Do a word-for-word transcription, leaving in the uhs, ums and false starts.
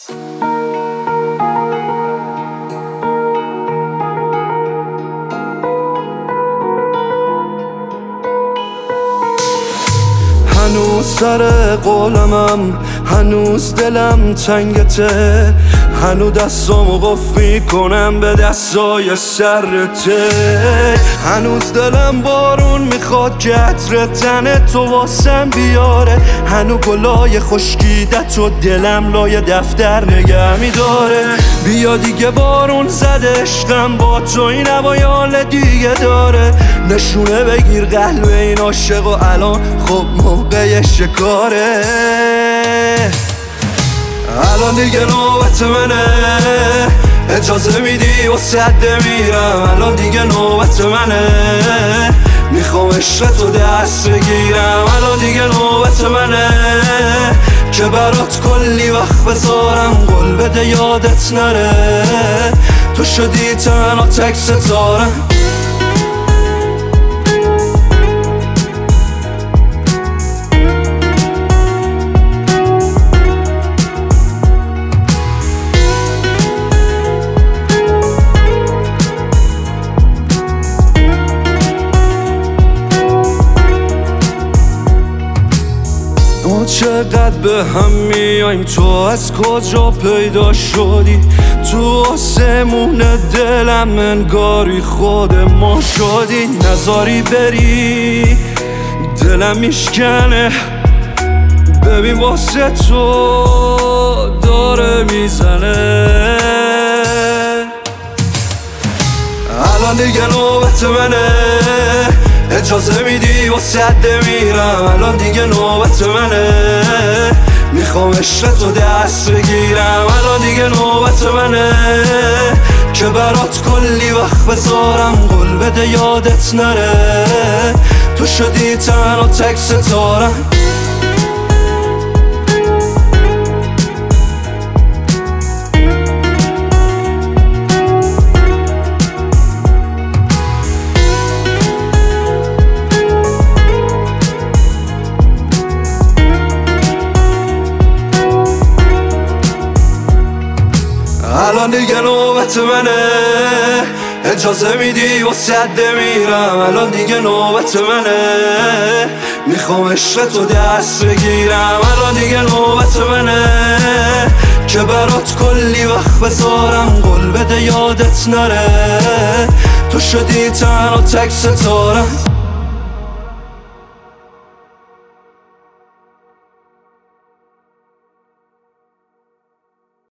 هنوز سر قولمم، هنوز دلم تنگته، هنوز دستامو قفل کنم به دستای سرته. هنوز دلم بارون میخواد که عطر تن تو واسم بیاره، هنوز گلای خشکیدت و دلم لای دفتر نگه میداره. بیا دیگه بارون زده عشقم، با تو این هوایال دیگه داره. نشونه بگیر قلب این عاشق و الان خب موقع شکاره. الان دیگه نوبت منه، اجازه میدی و سده میرم. الان دیگه نوبت منه، میخوام عشق تو دست بگیرم. الان دیگه نوبت منه که برات کلی وقت بذارم. قول بده یادت نره، تو شدی تنها تک ستارم. ما چقدر به هم میایم، تو از کجا پیدا شدی؟ تو آسمون دلم انگاری خود ما شدی. نذاری بری دلم میشکنه، ببین واسه تو داره میزنه. الان دیگه نوبت منه، اجازه میدی و سده میرم. الان دیگه نوبت منه، میخوام عشق تو دست بگیرم. الان دیگه نوبت منه که برات کلی وقت بذارم. قول بده یادت نره، تو شدی تنها تک ستارم. الان دیگه نوبت منه، اجازه میدی و سده میرم. الان دیگه نوبت منه، میخوام عشق تو دست بگیرم. الان دیگه نوبت منه که برات کلی وقت بذارم. قول بده یادت نره، تو شدی تنها تک ستارم.